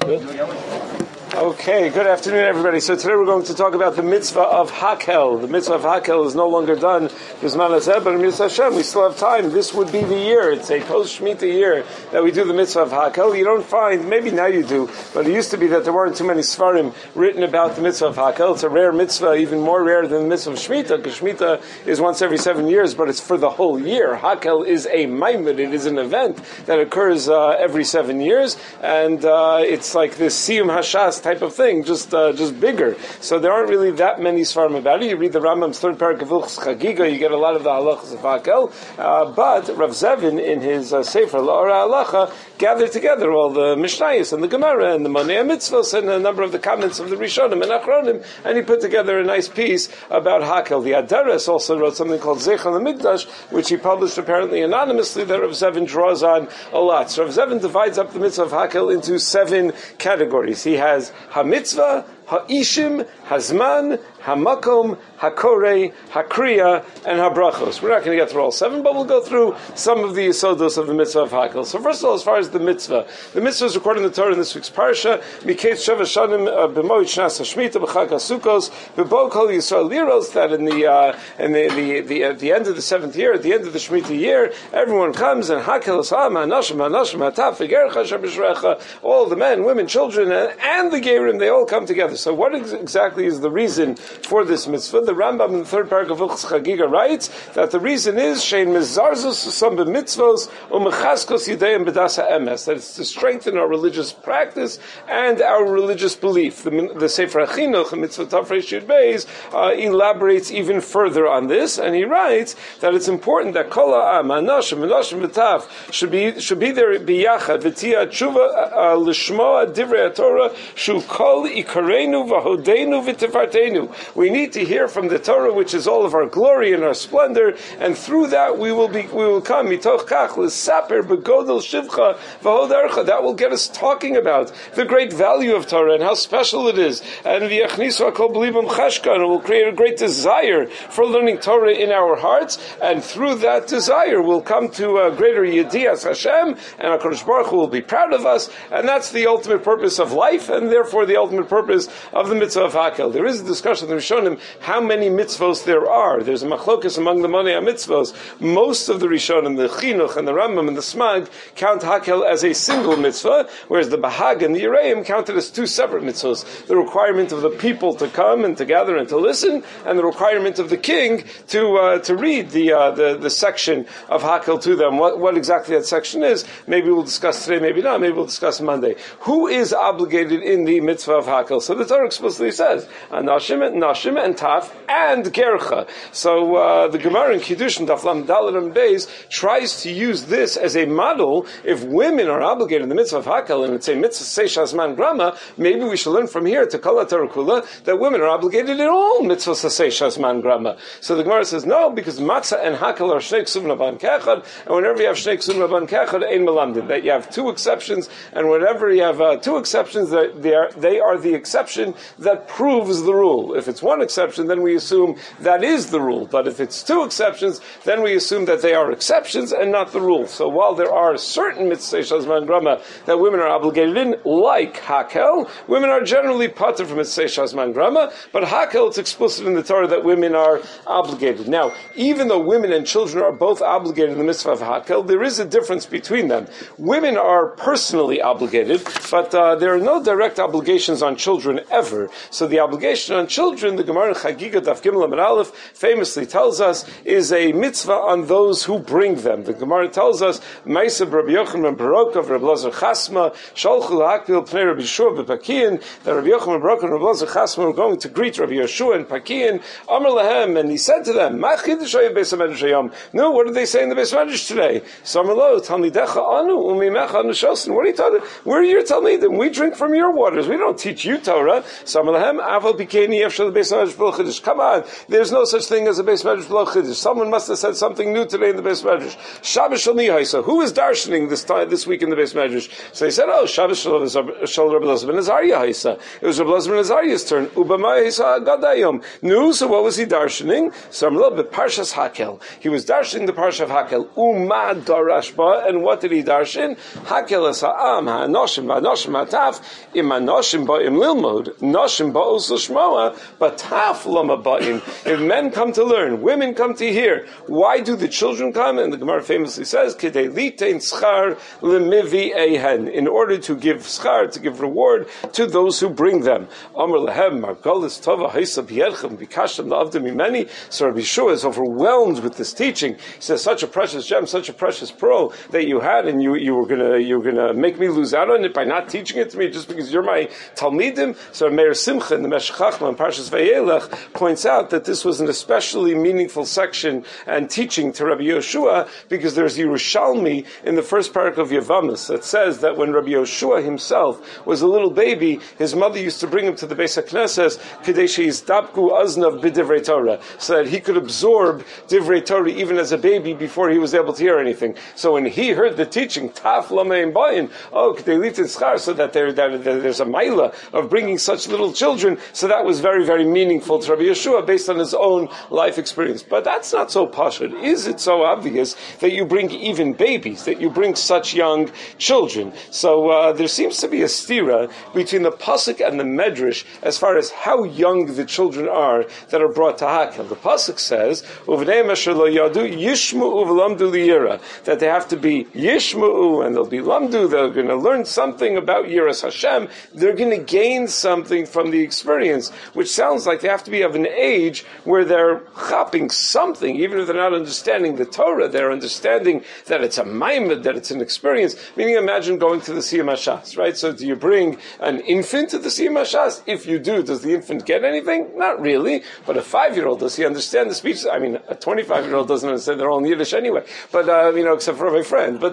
Okay, good afternoon, everybody. So today we're going to talk about the mitzvah of Hakel. The mitzvah of Hakel is no longer done, but in Mitzvah Hashem, we still have time. This would be the year. It's a post-Shemitah year that we do the mitzvah of Hakel. You don't find, maybe now you do, but it used to be that there weren't too many svarim written about the mitzvah of Hakel. It's a rare mitzvah, even more rare than the mitzvah of Shemitah, because Shemitah is once every 7 years, but it's for the whole year. Hakel is a maimid, it is an event that occurs every 7 years, and it's like this Siyum Hashas type of thing, just bigger. So there aren't really that many svarim about it. You read the Rambam's third parak of Hilchos Chagiga, you get a lot of the halachas of Hakel. But Rav Zevin, in his Sefer La'ora Halacha, gathered together all the Mishnayos and the Gemara and the Monei Mitzvos and a number of the comments of the Rishonim and Achronim, and he put together a nice piece about Hakel. The Adaras also wrote something called Zeichel HaMikdash, which he published apparently anonymously, that Rav Zevin draws on a lot. So Rav Zevin divides up the mitzvah of Hakel into 7 categories. He has HaMitzvah, Ha'ishim, Hazman, Hamakom, Hakore, Hakriya, and Habrachos. We're not going to get through all 7, but we'll go through some of the yisodos of the mitzvah of Hakel. So first of all, as far as the mitzvah is recorded in the Torah in this week's parsha, Miketz Sheva Shanim B'moed Shnas HaShmita B'chag HaSukkos B'bo Kol Yisrael Liros, that in the end of the 7th year, at the end of the Shemitah year, everyone comes and Hakel Asam Hanashim Hataf V'gercha Shabishrecha, all the men, women, children, and the Gerim, they all come together. So what exactly is the reason for this mitzvah? The Rambam in the third paragraph of Hilchos Chagiga writes that the reason is Shein Mezarzus Some B'mitzvos U'Mechaskos Yideim B'das HaEmes, that it's to strengthen our religious practice and our religious belief. The Sefer HaChinuch, Mitzvah Tafresh Yud Beis, elaborates even further on this, and he writes that it's important that Kol Ha'am, Hanashim V'Taf should be there biyachad v'tia tshuva l'shmoa divrei Torah shu kol ikareinu v'hodeinu v'tifarteinu. We need to hear from the Torah, which is all of our glory and our splendor, and through that we will come mitoch kach l'saper b'godel shivcha v'hodarcha. That will get us talking about the great value of Torah and how special it is, and v'yachnisu hakol b'libam chashka, and it will create a great desire for learning Torah in our hearts, and through that desire we'll come to a greater yedias Hashem, and HaKadosh Baruch Hu will be proud of us, and that's the ultimate purpose of life, and therefore the ultimate purpose of the mitzvah of Hakel. There is a discussion in the Rishonim how many mitzvos there are. There's a machlokas among the Monei mitzvos. Most of the Rishonim, the Chinuch and the Rambam and the Smag, count Hakel as a single mitzvah, whereas the Bahag and the Yereim count it as 2 separate mitzvos. The requirement of the people to come and to gather and to listen, and the requirement of the king to read the section of Hakel to them. What exactly that section is, maybe we'll discuss today, maybe not, maybe we'll discuss Monday. Who is obligated in the mitzvah of Hakel? So the Torah explicitly says, Nashim and Taf and Gercha. So the Gemara in Kiddushin, Daf Lam Daled and Beis, tries to use this as a model. If women are obligated in the mitzvah of Hakel, and it's a mitzvah Seishas Man Grama, maybe we should learn from here to Kol HaTorah Kula that women are obligated in all mitzvahs Seishas Man Grama. So the Gemara says no, because Matzah and Hakel are Shnei Ksuvim Laban Kechad, and whenever you have Shnei Ksuvim Laban Kechad, Ein Melamdin, that you have 2 exceptions, and whenever you have 2 exceptions, they are the exception that proves the rule. If it's 1 exception, then we assume that is the rule. But if it's 2 exceptions, then we assume that they are exceptions and not the rule. So while there are certain mitzvahs shazman grama that women are obligated in, like Hakel, women are generally patur from mitzvahs shazman grama, but Hakel, it's explicit in the Torah that women are obligated. Now, even though women and children are both obligated in the mitzvah of Hakel, there is a difference between them. Women are personally obligated, but there are no direct obligations on children ever. So the obligation on children, the Gemara in Chagiga Daf Gimel Amud Aleph famously tells us, is a mitzvah on those who bring them. The Gemara tells us, Ma'aseh Rabbi Yochanan ben Barakah, Rabbi Elazar Chasma, Sholchu L'Hakpil Pnei Rabbi Yeshua b'Pakiyin, that Rabbi Yochanan ben Barakah and Rabbi Elazar Chasma were going to greet Rabbi Yeshua in Pakiyin. Amar Lahem, and he said to them, Ma chidush hayeh Beis HaMedrash hayom? No, what did they say in the Beis HaMedrash today? So Amar Lo, Talmidecha anu u'mimecha anu shosin. What are you talking? Where are your Talmidim? We drink from your waters. We don't teach you Torah. Torah. Come on, there's no such thing as a Beis Medrash below Chiddush. Someone must have said something new today in the Beis Medrash. Shabbos Shal Nihaisa. Who is darshaning this week in the Beis Medrash? So they said, oh, Shabbos Shal Rabbi Elazar ben Azariah Haisa. It was Rabbi Elazar ben Azariah's turn. Ubamai Haisa Gadayom. No, so what was he darshaning? So I'm a little bit Parshas Hakel. He was darshaning the Parsha of Hakel. Uma Darashba, and what did he darshan? Hakel es ha'am ha'anoshim va'anoshim ha'taf im anoshim ba'im lilmod noshim ba'os l'shmoa ba'taf lama ba'im. If men come to learn, women come to hear, why do the children come? And the Gemara famously says, Kidei litein schar lemivi ehen, in order to give schar, to give reward to those who bring them. Amr lehem margolis tova haisa b'yedchem b'kashtem la'avdim imeni. So Rabbi Yeshua is overwhelmed with this teaching. He says, such a precious gem, such a precious pearl that you had, and you were gonna make me lose out on it by not teaching it to me just because you're my Talmidim. So Meir Simcha in the Meshech Chachma in Parshas Vayelech points out that this was an especially meaningful section and teaching to Rabbi Yeshua, because there's Yerushalmi in the first parak of Yevamos that says that when Rabbi Yeshua himself was a little baby, his mother used to bring him to the Beis HaKnesses Kedei sheyizdabku aznav b'divrei Torah, so that he could absorb divrei Torah even as a baby before he was able to hear anything. So when he heard the teaching, Taf Lamein Bayin, oh, Kedei litin schar, so that there's a maila of bringing such little children, so that was very, very meaningful to Rabbi Yeshua based on his own life experience. But that's not so pashut. Is it so obvious that you bring even babies, that you bring such young children? So there seems to be a stira between the pasuk and the medrash as far as how young the children are that are brought to Hakel. The pasuk says, "Uvnei asher lo yadu yishma'u v'lamdu liyira," that they have to be yishma'u and they'll be lamdu. They're going to learn something about Yiras Hashem. They're going to gain something from the experience, which sounds like they have to be of an age where they're chopping something, even if they're not understanding the Torah. They're understanding that it's a maimed, that it's an experience. Meaning, imagine going to the Siyum HaShas, right? So do you bring an infant to the Siyum HaShas? If you do, does the infant get anything? Not really. But a 5-year-old, does he understand the speech? I mean, a 25-year-old doesn't understand. They're all in Yiddish anyway. But, except for my friend. But,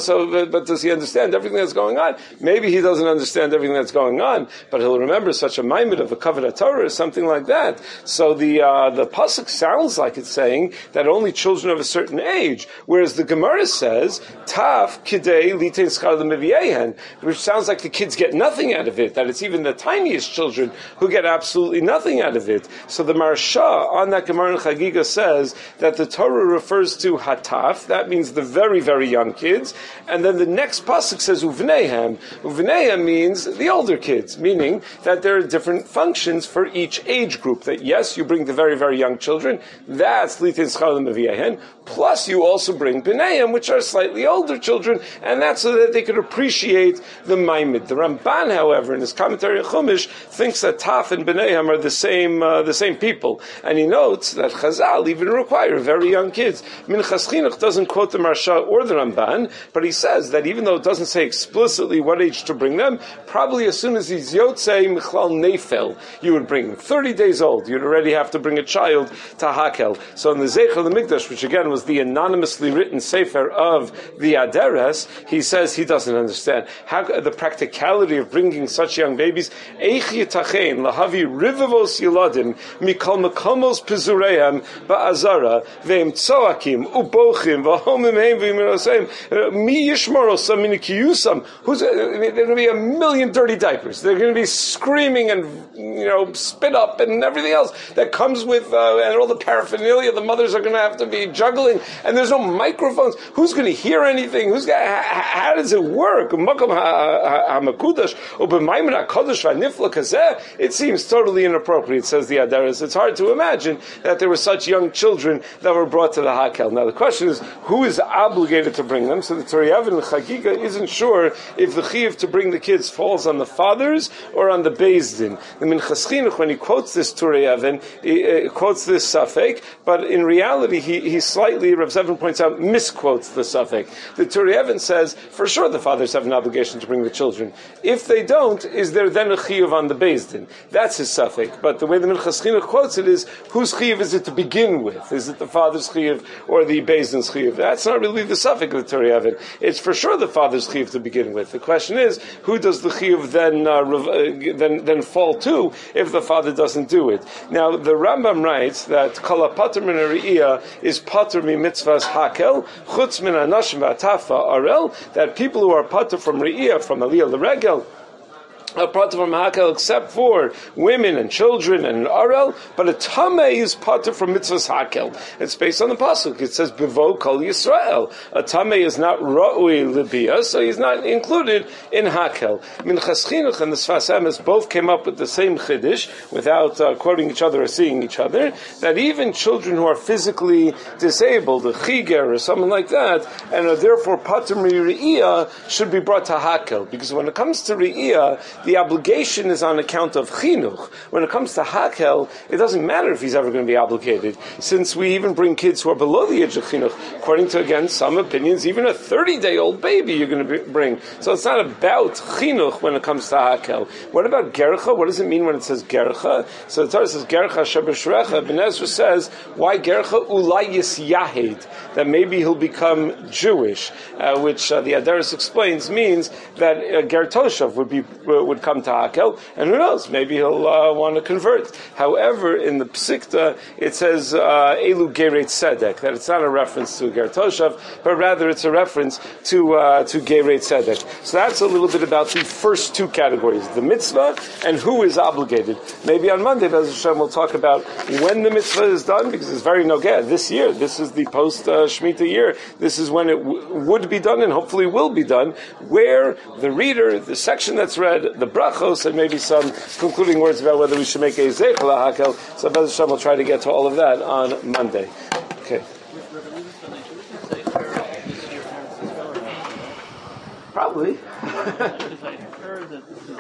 but does he understand everything that's going on? Maybe he doesn't understand everything that's going on, but he'll remember such a maimed of a Kavod Torah or something like that. So the pasuk sounds like it's saying that only children of a certain age, whereas the Gemara says Taf Kidei Litein Schar L'Meviehen, which sounds like the kids get nothing out of it. That it's even the tiniest children who get absolutely nothing out of it. So the Marsha on that Gemara in Chagiga says that the Torah refers to Hataf. That means the very, very young kids, and then the next pasuk says Uvneihem. Uvneihem means the older kids, meaning that there are different functions for each age group. That yes, you bring the very, very young children, that's Litin Schar L'Meviehen, plus you also bring B'neihem, which are slightly older children, and that's so that they could appreciate the Maimid. The Ramban, however, in his commentary on Chumash, thinks that Taf and B'neihem are the same people, and he notes that Chazal even require very young kids. Minchas Chinuch doesn't quote the Marsha or the Ramban, but he says that even though it doesn't say explicitly what age to bring them, probably as soon as he's Yotzei Michlal Nefel, you would bring him 30 days old. You'd already have to bring a child to Hakel. So in the Zeicher L'Mikdash, which again was the anonymously written sefer of the Aderes, he says he doesn't understand how the practicality of bringing such young babies. Eich yitachein lahavi rivavos yiladim mikol makomos pizureim ba'azara ve'im tzoakim ubochim v'homim heim v'imiroseim mi yishmorosam min kiyusam. There are going to be a million dirty diapers. They're going to be screaming and spit up and everything else that comes with and all the paraphernalia. The mothers are going to have to be juggling, and there's no microphones. Who's going to hear anything? How does it work? It seems totally inappropriate, says the Adaris. It's hard to imagine that there were such young children that were brought to the Hakel. Now the question is, who is obligated to bring them? So the Torah Yavin Chagiga isn't sure if the chiyuv to bring the kids falls on the fathers or on the Beis Din. The Minchas Chinuch, when he quotes this Torah Yavin, he quotes this suffix, but in reality he slightly, Rav Zevin points out, misquotes the suffix. The Torah Yavin says, for sure the fathers have an obligation to bring the children. If they don't, is there then a chiyuv on the Beis Din? That's his suffix. But the way the Minchas Chinuch quotes it is, whose chiyuv is it to begin with? Is it the father's chiyuv or the Beis Din's chiyuv? That's not really the suffix of the Torah Yavin. It's for sure the father's chiyuv to begin with. The question is, who does the chiyuv then then fall too if the father doesn't do it. Now, the Rambam writes that Kol HaPater Min HaRi'iyah is Pater Mi Mitzvahs Hakel, Chutz Min HaNashim V'Atafa Arel, that people who are Pater from Ri'iyah, from Aliyah L'Regel, a pater from Hakel, except for women and children and Arel, but a Tameh is pater from Mitzvahs Hakel. It's based on the pasuk. It says Bevo Kol Yisrael. A Tameh is not Ra'ui Libiyah, so he's not included in Hakel. Minchas Chinuch and the Sfas Emes both came up with the same chiddush without quoting each other or seeing each other. That even children who are physically disabled, a chiger or someone like that, and are therefore pater mi Ri'iyah, should be brought to Hakel, because when it comes to Ri'iyah, the obligation is on account of chinuch. When it comes to hakel, it doesn't matter if he's ever going to be obligated, since we even bring kids who are below the age of chinuch. According to, again, some opinions, even a 30-day-old baby you're going to bring. So it's not about chinuch when it comes to hakel. What about gercha? What does it mean when it says gercha? So the Torah says gercha shebeshrecha. Ben Ezra says, why gercha? Ulay yisyahed, that maybe he'll become Jewish, which the Adaris explains means that ger toshav would come to Hakel, and who knows, maybe he'll want to convert. However, in the Psikta, it says Elu Gereit Tzedek, that it's not a reference to Ger Toshav, but rather it's a reference to Gereit Tzedek. So that's a little bit about the first two categories, the mitzvah and who is obligated. Maybe on Monday, Be'ez Hashem, we'll talk about when the mitzvah is done, because it's very nogeh. This year, this is the post-Shemitah year, this is when it would be done and hopefully will be done, where the reader, the section that's read, the brachos, and maybe some concluding words about whether we should make a zeichel hakel. So Be'ez Hashem will try to get to all of that on Monday. Okay. Probably.